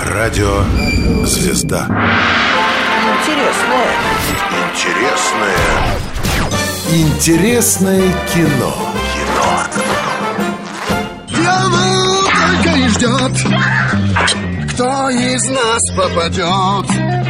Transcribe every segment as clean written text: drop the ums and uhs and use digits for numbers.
Радио «Звезда». Интересное кино. Дьявол только и ждет, кто из нас попадет,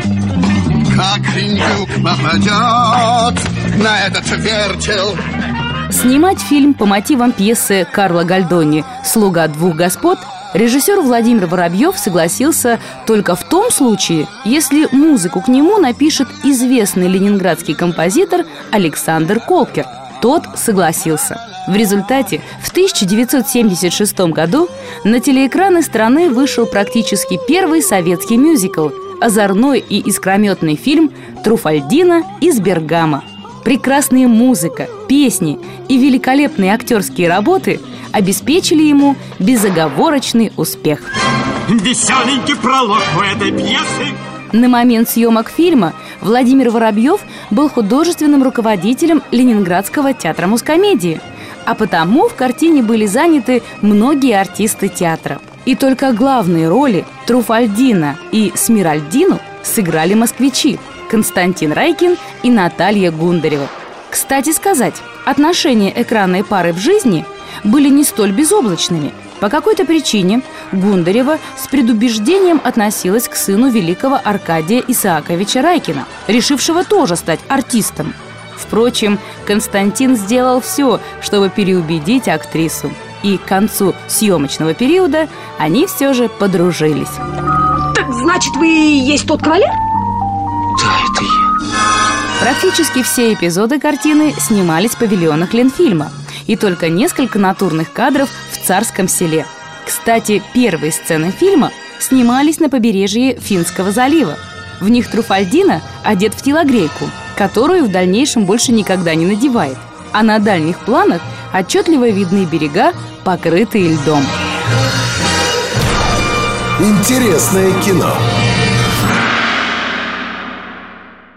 как индюк попадет на этот вертел. Снимать фильм по мотивам пьесы Карла Гальдони «Слуга двух господ» режиссер Владимир Воробьев согласился только в том случае, если музыку к нему напишет известный ленинградский композитор Александр Колкер. Тот согласился. В результате в 1976 году на телеэкраны страны вышел практически первый советский мюзикл – озорной и искрометный фильм «Труфальдино из Бергамо». Прекрасная музыка, песни и великолепные актерские работы обеспечили ему безоговорочный успех. Веселенький пролог у этой пьесы. На момент съемок фильма Владимир Воробьев был художественным руководителем Ленинградского театра мускомедии, а потому в картине были заняты многие артисты театра. И только главные роли Труфальдино и Смиральдину сыграли москвичи Константин Райкин и Наталья Гундарева. Кстати сказать, отношения экранной пары в жизни были не столь безоблачными. По какой-то причине Гундарева с предубеждением относилась к сыну великого Аркадия Исааковича Райкина, решившего тоже стать артистом. Впрочем, Константин сделал все, чтобы переубедить актрису. И к концу съемочного периода они все же подружились. Так значит, вы и есть тот кавалер? Да, это я. Практически все эпизоды картины снимались в павильонах Ленфильма, и только несколько натурных кадров в Царском Селе. Кстати, первые сцены фильма снимались на побережье Финского залива. В них Труфальдино одет в телогрейку, которую в дальнейшем больше никогда не надевает. А на дальних планах отчетливо видны берега, покрытые льдом. Интересное кино.